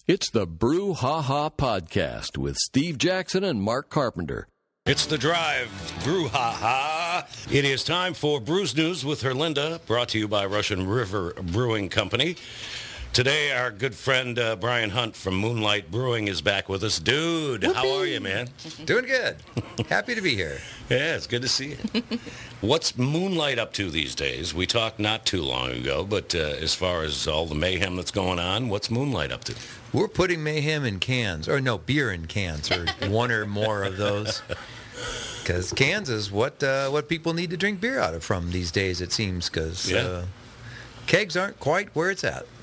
It's the Brew Ha Ha Podcast with Steve Jackson and Mark Carpenter. It's The Drive, Brew Ha Ha. It is time for Brews News with Herlinda, brought to you by Russian River Brewing Company. Today, our good friend Brian Hunt from Moonlight Brewing is back with us. Dude, Whoopee. How are you, man? Doing good. Happy to be here. Yeah, it's good to see you. What's Moonlight up to these days? We talked not too long ago, but as far as all the mayhem that's going on, what's Moonlight up to? We're putting mayhem in cans, or no, beer in cans, or one or more of those. Because cans is what people need to drink beer out of from these days, it seems, because kegs aren't quite where it's at.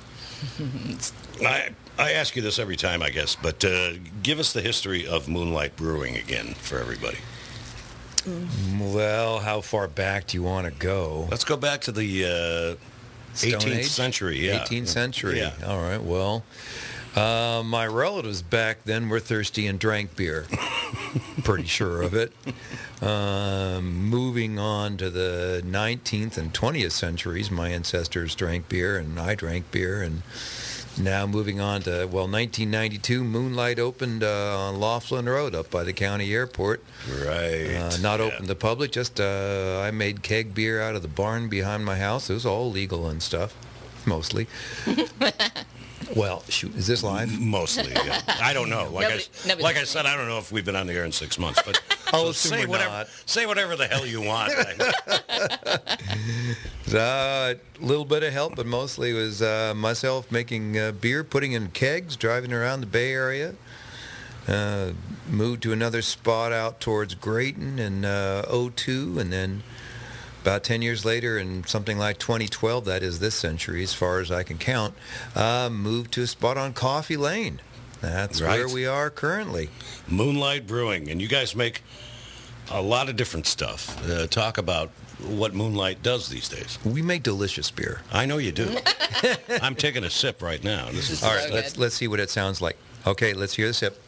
I ask you this every time, I guess, but give us the history of Moonlight Brewing again for everybody. Well, how far back do you want to go? Let's go back to the 18th century. Yeah. 18th century. Yeah. All right, well, my relatives back then were thirsty and drank beer. Pretty sure of it. Moving on to the 19th and 20th centuries, my ancestors drank beer and I drank beer. And now moving on to, 1992, Moonlight opened on Laughlin Road up by the county airport. Right. Not open to the public, just I made keg beer out of the barn behind my house. It was all legal and stuff, mostly. Well, shoot, is this live? Mostly, yeah. I don't know. Like I said, I don't know if we've been on the air in 6 months, but say whatever the hell you want. A little bit of help, but mostly it was myself making beer, putting in kegs, driving around the Bay Area. Moved to another spot out towards Grayton in 2002, and then about 10 years later, in something like 2012, that is this century, as far as I can count, moved to a spot on Coffee Lane. That's right. Where we are currently. Moonlight Brewing, and you guys make a lot of different stuff. Talk about what Moonlight does these days. We make delicious beer. I know you do. I'm taking a sip right now. This is all right. Let's see what it sounds like. Okay, let's hear the sip.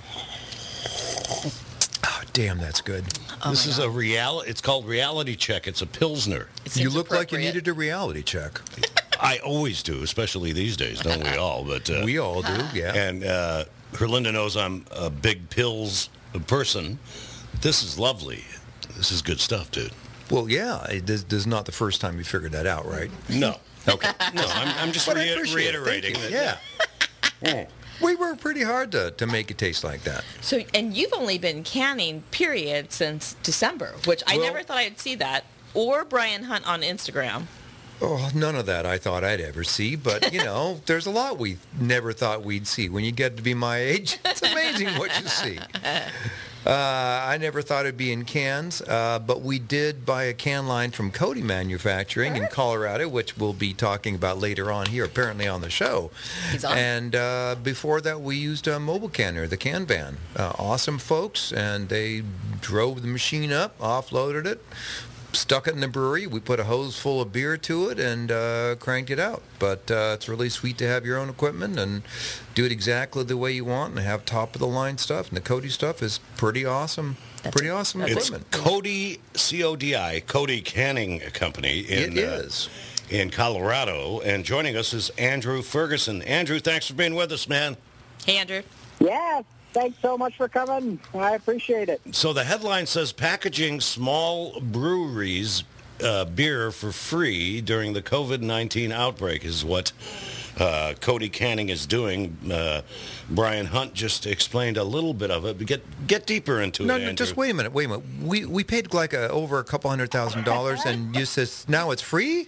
Oh, damn, that's good. This is it's called Reality Check. It's a Pilsner. You look like you needed a reality check. I always do, especially these days, don't we all? But we all do, yeah. And Herlinda knows I'm a big pills person. This is lovely. This is good stuff, dude. Well, yeah. This is not the first time you figured that out, right? No. Okay. No, I'm just reiterating. Yeah. We worked pretty hard to make it taste like that. So, and you've only been canning, period, since December, which I never thought I'd see that, or Brian Hunt on Instagram. Oh, none of that I thought I'd ever see, but, there's a lot we never thought we'd see. When you get to be my age, it's amazing what you see. I never thought it'd be in cans, but we did buy a can line from Cody Manufacturing in Colorado, which we'll be talking about later on here, apparently on the show. He's on. And before that, we used a mobile canner, the Can Van. Awesome folks, and they drove the machine up, offloaded it, stuck it in the brewery. We put a hose full of beer to it and cranked it out. But it's really sweet to have your own equipment and do it exactly the way you want and have top-of-the-line stuff. And the Cody stuff is pretty awesome. Pretty awesome equipment. It's Cody, C-O-D-I, Cody Canning Company. It is. In Colorado. And joining us is Andrew Ferguson. Andrew, thanks for being with us, man. Hey, Andrew. Yeah. Thanks so much for coming. I appreciate it. So the headline says packaging small breweries beer for free during the COVID-19 outbreak is what Cody Canning is doing. Brian Hunt just explained a little bit of it, but get deeper into it, Andrew. No, just wait a minute. We paid like over a couple $100,000, and you says now it's free?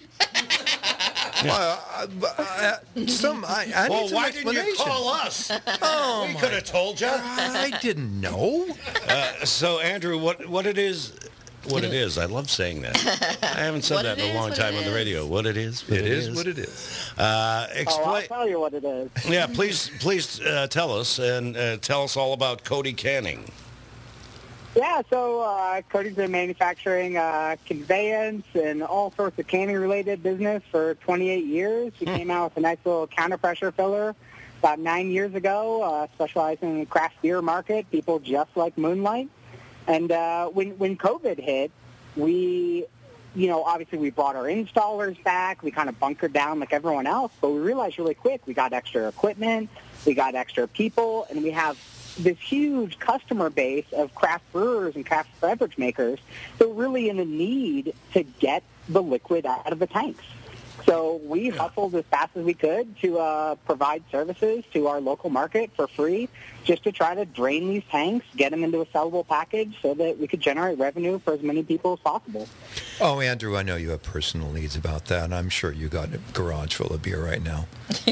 I need some why explanation. didn't you call us? Oh, we could have told you. I didn't know. So, Andrew, what it is? What it is. I love saying that. I haven't said that in a long time on the radio. What it is. It is what it is. I'll tell you what it is. Yeah, please tell us, and tell us all about Cody Canning. Yeah, so Cody's been manufacturing conveyance and all sorts of canning-related business for 28 years. We came out with a nice little counter-pressure filler about 9 years ago, specializing in the craft beer market, people just like Moonlight. And when COVID hit, we obviously we brought our installers back. We kind of bunkered down like everyone else, but we realized really quick we got extra equipment, we got extra people, and we have this huge customer base of craft brewers and craft beverage makers that are really in a need to get the liquid out of the tanks. So we hustled as fast as we could to provide services to our local market for free, just to try to drain these tanks, get them into a sellable package so that we could generate revenue for as many people as possible. Oh, Andrew, I know you have personal needs about that, and I'm sure you got a garage full of beer right now.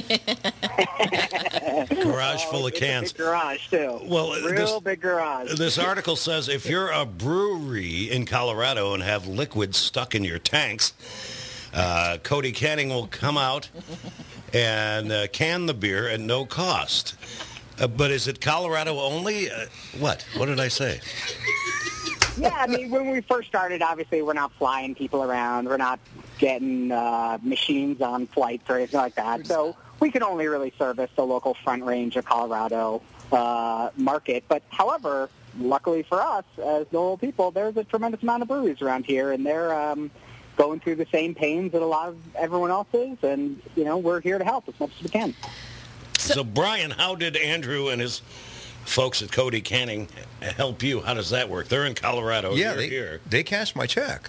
Garage full of cans. It's a big garage, too. Well, Real big garage. This article says if you're a brewery in Colorado and have liquid stuck in your tanks, Cody Canning will come out and can the beer at no cost. But is it Colorado only? What did I say? Yeah, I mean, when we first started, obviously we're not flying people around. We're not getting machines on flights or anything like that. So we can only really service the local Front Range of Colorado market. But however, luckily for us, as local people, there's a tremendous amount of breweries around here, and they're going through the same pains that a lot of everyone else is. And, we're here to help as much as we can. So, Brian, how did Andrew and his folks at Cody Canning help you? How does that work? They're in Colorado. Yeah, You're here. They cashed my check.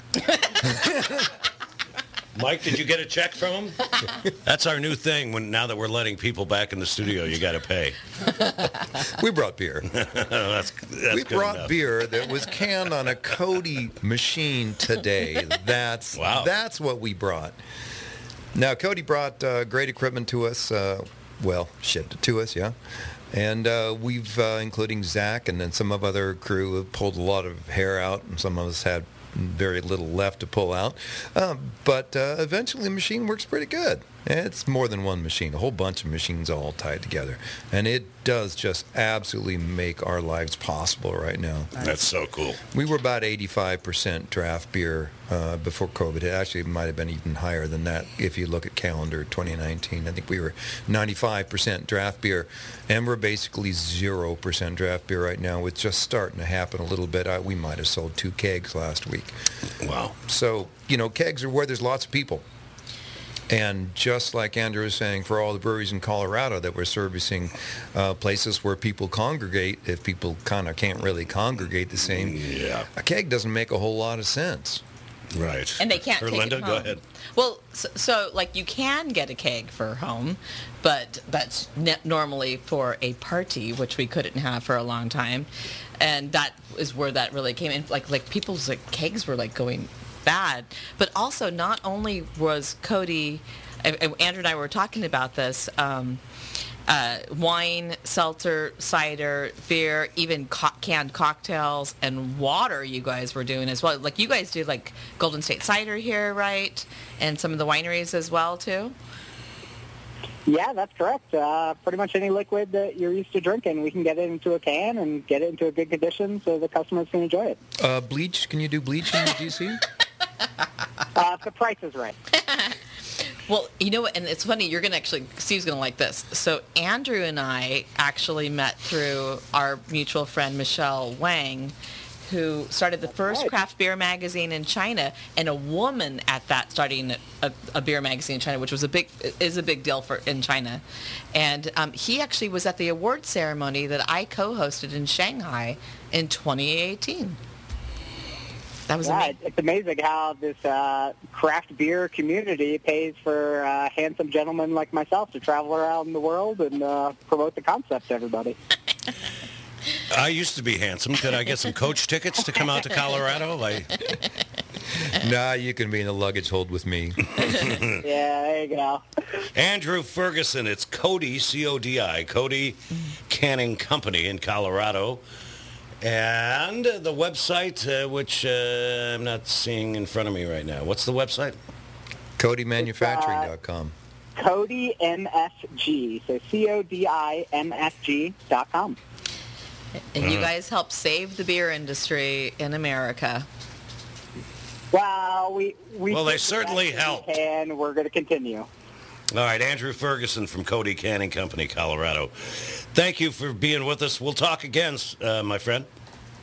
Mike, did you get a check from them? That's our new thing. Now that we're letting people back in the studio, you got to pay. We brought beer. that's We good brought enough. beer that was canned on a Cody machine today. That's what we brought. Now, Cody brought great equipment to us. Shipped it to us, yeah. And we've, including Zach and then some of other crew, have pulled a lot of hair out, and some of us had very little left to pull out. But eventually the machine works pretty good. It's more than one machine, a whole bunch of machines all tied together. And it does just absolutely make our lives possible right now. That's so cool. We were about 85% draft beer before COVID. It actually might have been even higher than that if you look at calendar 2019. I think we were 95% draft beer, and we're basically 0% draft beer right now. It's just starting to happen a little bit. We might have sold 2 kegs last week. Wow. So, kegs are where there's lots of people. And just like Andrew was saying, for all the breweries in Colorado that we're servicing places where people congregate, if people kind of can't really congregate the same, a keg doesn't make a whole lot of sense. Right. And they can't take Linda, it home. go ahead. Well, so you can get a keg for home, but that's normally for a party, which we couldn't have for a long time. And that is where that really came in. Like people's kegs were going bad. But also, not only was Cody, Andrew and I were talking about this, wine, seltzer, cider, beer, even canned cocktails and water you guys were doing as well. You guys do Golden State Cider here, right? And some of the wineries as well, too? Yeah, that's correct. Pretty much any liquid that you're used to drinking, we can get it into a can and get it into a good condition so the customers can enjoy it. Bleach? Can you do bleach in the DC? If the price is right. Well, you know what, and it's funny, Steve's going to like this. So Andrew and I actually met through our mutual friend, Michelle Wang, who started the first craft beer magazine in China, and a woman at that starting a beer magazine in China, which was a big deal in China. And he actually was at the award ceremony that I co-hosted in Shanghai in 2018. That was amazing. It's amazing how this craft beer community pays for handsome gentlemen like myself to travel around the world and promote the concept to everybody. I used to be handsome. Could I get some coach tickets to come out to Colorado? Nah, you can be in the luggage hold with me. Yeah, there you go. Andrew Ferguson. It's Cody, C-O-D-I, Cody Canning Company in Colorado. And the website, which I'm not seeing in front of me right now. What's the website? CodyManufacturing.com. Cody MSG, so CODIMSG.com. And you guys help save the beer industry in America. Well, they certainly helped. And we're going to continue. All right, Andrew Ferguson from Cody Canning Company, Colorado. Thank you for being with us. We'll talk again, my friend.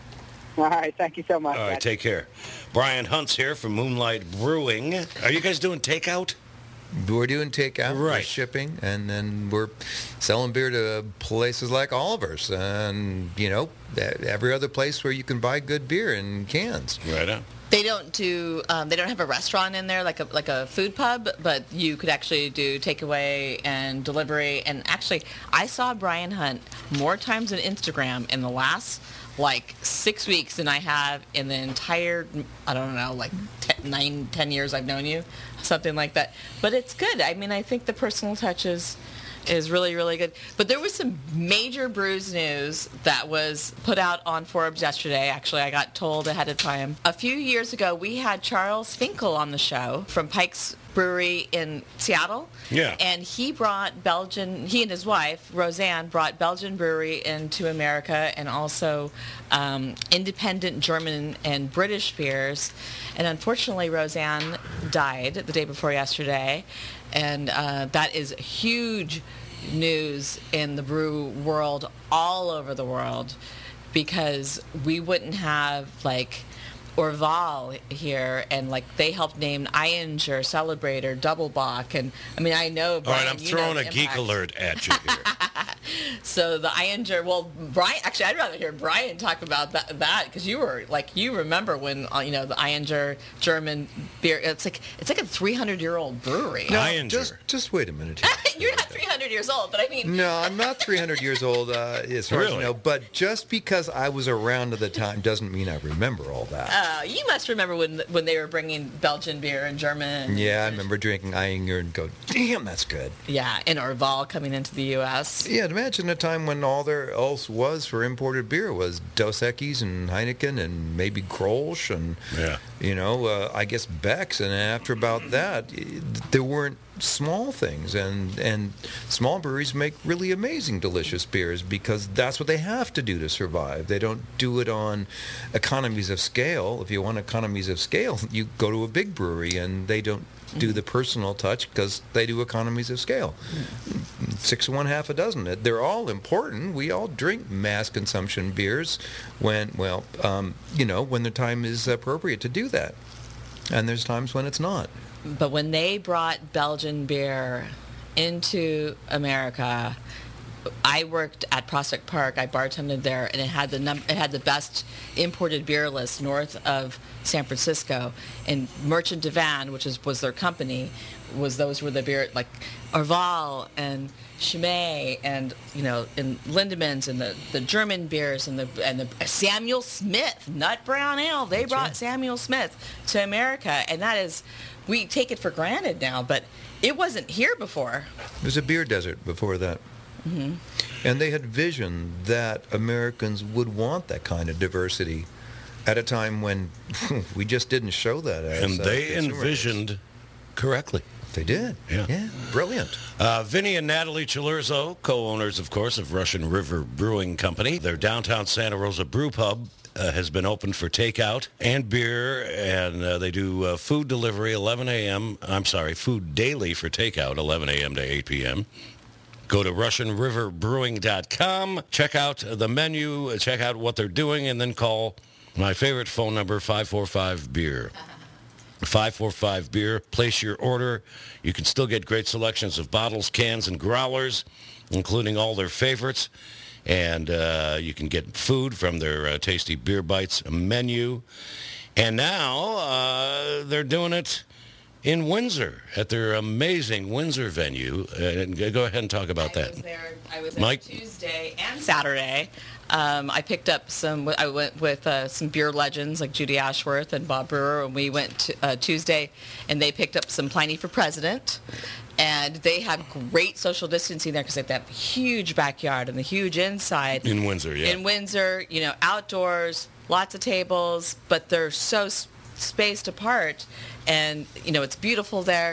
All right. Thank you so much. All right, guys. take care. Brian Hunt's here from Moonlight Brewing. Are you guys doing takeout? We're doing takeout, we're Right. shipping, and then we're selling beer to places like Oliver's and, every other place where you can buy good beer in cans. Right on. They don't do. They don't have a restaurant in there like a food pub, but you could actually do takeaway and delivery. And actually, I saw Brian Hunt more times on Instagram in the last 6 weeks than I have in the entire, I don't know, 10 years I've known you, something like that. But it's good. I mean, I think the personal touch is really, really good. But there was some major brews news that was put out on Forbes yesterday. Actually, I got told ahead of time. A few years ago, we had Charles Finkel on the show from Pike's Brewery in Seattle. Yeah. And he and his wife, Roseanne, brought Belgian brewery into America and also independent German and British beers. And unfortunately, Roseanne died the day before yesterday. And that is huge news in the brew world all over the world, because we wouldn't have Orval here, and they helped name Eyinger, Celebrator, Doublebock, and I mean I know. All Brian, right, I'm throwing a geek impact. alert at you here. So the Eyinger, Brian. Actually, I'd rather hear Brian talk about that because you were you remember when the Eyinger German beer. It's like a 300-year-old brewery. No, Eyinger. just wait a minute. You're not 300 years old, but I mean. No, I'm not 300 years old, as far as Really? I know. But just because I was around at the time doesn't mean I remember all that. You must remember when they were bringing Belgian beer and German. Yeah, I remember drinking Eyinger and go, damn, that's good. Yeah, and Orval coming into the U.S. Yeah, imagine a time when all there else was for imported beer was Dos Equis and Heineken and maybe Grolsch and, Yeah. I guess Beck's. And after about that, there weren't small things. And small breweries make really amazing, delicious beers because that's what they have to do to survive. They don't do it on economies of scale. If you want economies of scale, you go to a big brewery, and they don't do the personal touch because they do economies of scale. 6 of one, half a dozen. They're all important. We all drink mass consumption beers when the time is appropriate to do that. And there's times when it's not. But when they brought Belgian beer into America, I worked at Prospect Park. I bartended there, and it had the best imported beer list north of San Francisco. And Merchant de Van, which was their company, those were the beer like Orval and Chimay and and Lindemans and the German beers and the Samuel Smith Nut Brown Ale. They brought Samuel Smith to America, and that is, we take it for granted now, but it wasn't here before. There's a beer desert before that. Mm-hmm. And they had visioned that Americans would want that kind of diversity at a time when we just didn't show that as And they consumers. envisioned correctly. They did. Yeah. Brilliant. Vinny and Natalie Chilurzo, co-owners, of course, of Russian River Brewing Company. Their downtown Santa Rosa brew pub has been opened for takeout and beer, and they do food delivery, food daily for takeout, 11 a.m. to 8 p.m. Go to RussianRiverBrewing.com, check out the menu, check out what they're doing, and then call my favorite phone number, 545-BEER. 545-BEER. Place your order. You can still get great selections of bottles, cans, and growlers, including all their favorites. And you can get food from their tasty Beer Bites menu. And now they're doing it in Windsor at their amazing Windsor venue. Go ahead and talk about that. I was Mike? there Tuesday and Saturday. I picked up I went with some beer legends like Judy Ashworth and Bob Brewer, and we went to, Tuesday, and they picked up some Pliny for President. And they have great social distancing there because they have that huge backyard and the huge inside. In Windsor, yeah. In Windsor, outdoors, lots of tables, but they're so spaced apart, and it's beautiful there.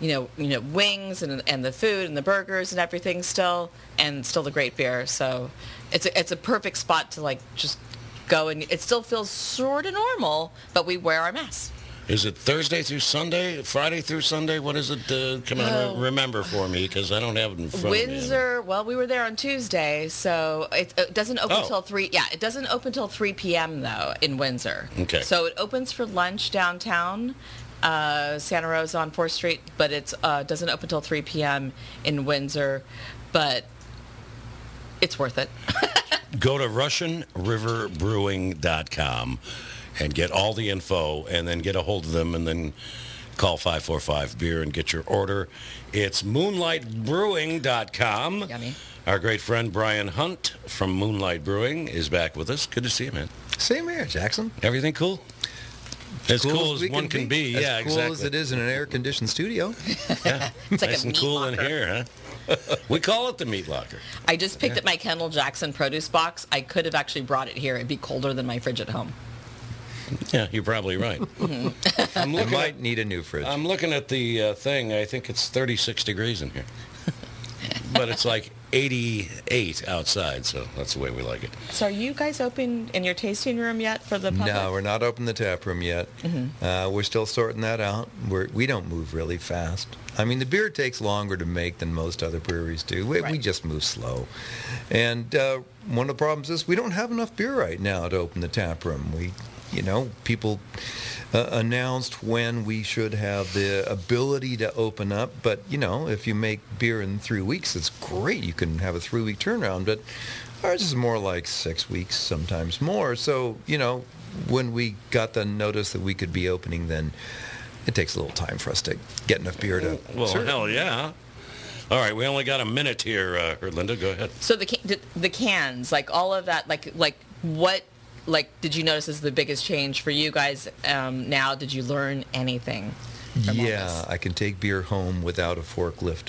Wings and the food and the burgers and everything still the great beer. So it's a perfect spot to just go, and it still feels sort of normal, but we wear our masks. Is it Thursday through Sunday? Friday through Sunday? What is it? Come on, remember for me, because I don't have it in front of me. Windsor, well, we were there on Tuesday, so it doesn't open till 3. Yeah, it doesn't open till 3 p.m., though, in Windsor. Okay. So it opens for lunch downtown, Santa Rosa on 4th Street, but it doesn't open till 3 p.m. in Windsor, but it's worth it. Go to RussianRiverBrewing.com and get all the info, and then get a hold of them, and then call 545-BEER and get your order. It's MoonlightBrewing.com. Yummy. Our great friend Brian Hunt from Moonlight Brewing is back with us. Good to see you, man. Same here, Jackson. Everything cool? As cool as we one can be. Yeah, as cool exactly. as it is in an air-conditioned studio. Yeah. It's like nice a and meat cool in locker. here, huh? We call it the meat locker. I just picked up my Kendall Jackson produce box. I could have actually brought it here. It'd be colder than my fridge at home. Yeah, you're probably right. I'm I looking might at, need a new fridge. I'm looking at the thing. I think it's 36 degrees in here. But it's like 88 outside, so that's the way we like it. So are you guys open in your tasting room yet for the public? No, we're not open the tap room yet. We're still sorting that out. We don't move really fast. I mean, the beer takes longer to make than most other breweries do. We Right. just move slow. And one of the problems is we don't have enough beer right now to open the tap room. People announced when we should have the ability to open up. But, if you make beer in 3 weeks, it's great. You can have a 3-week turnaround. But ours is more like 6 weeks, sometimes more. So, when we got the notice that we could be opening, then it takes a little time for us to get enough beer to Well, serve. hell yeah. All right, we only got a minute here, Linda. Go ahead. So the cans, like all of that, like what, did you notice is the biggest change for you guys now? Did you learn anything from all Yeah, this? I can take beer home without a forklift.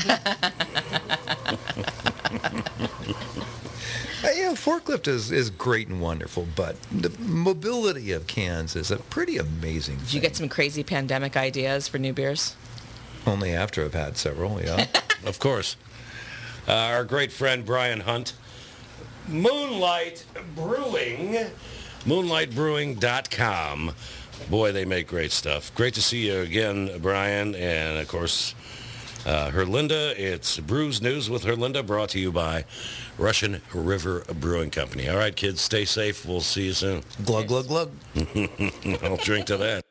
Forklift is great and wonderful, but the mobility of cans is a pretty amazing thing. Did you get some crazy pandemic ideas for new beers? Only after I've had several, yeah. Of course. Our great friend Brian Hunt. Moonlight Brewing. MoonlightBrewing.com. Boy, they make great stuff. Great to see you again, Brian. And, of course, Herlinda. It's Brews News with Herlinda, brought to you by Russian River Brewing Company. All right, kids, stay safe. We'll see you soon. Glug, glug, glug. I'll drink to that.